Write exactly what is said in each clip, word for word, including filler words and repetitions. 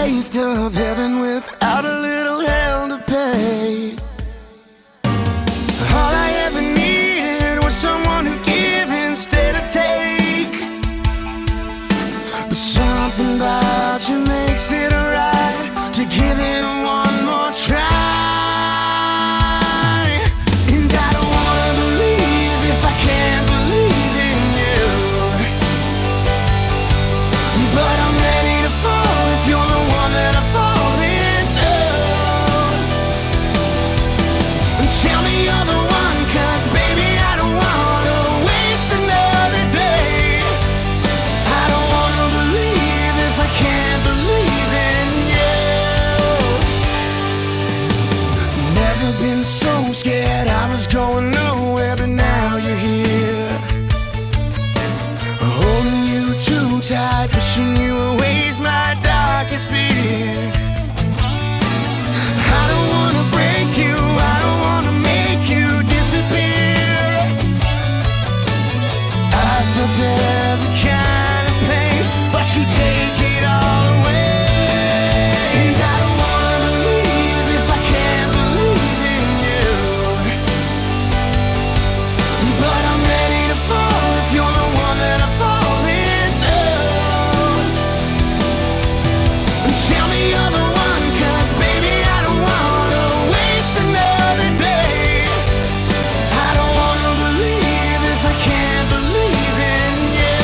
taste of heaven without a little hell to pay. All I ever needed was someone who give instead of take. But something about you makes it right to give it one more try. And I don't wanna believe if I can't believe in you, but I'm ready to fall if you're the one that I fall into. And tell me you're the one, 'cause baby I don't wanna waste another day. I don't wanna believe if I can't believe in you. Never been so scared I was going nowhere, but now you're here, holding you too tight, pushing you away's my darkest fear. I don't wanna break you, I don't wanna make you disappear. I felt every kind of pain, but you take it all away. And I don't wanna believe if I can't believe in you, but I'm ready to fall if you're the one that I fall into. And tell me you're the one, 'cause baby I don't wanna waste another day. I don't wanna believe if I can't believe in you.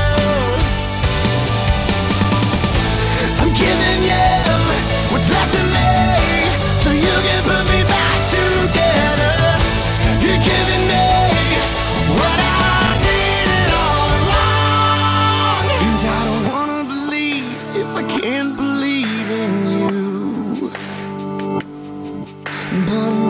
I'm giving you what's left of me, so you can put me back together. You're giving me what I needed all along. And I don't wanna believe if I can't believe in you, but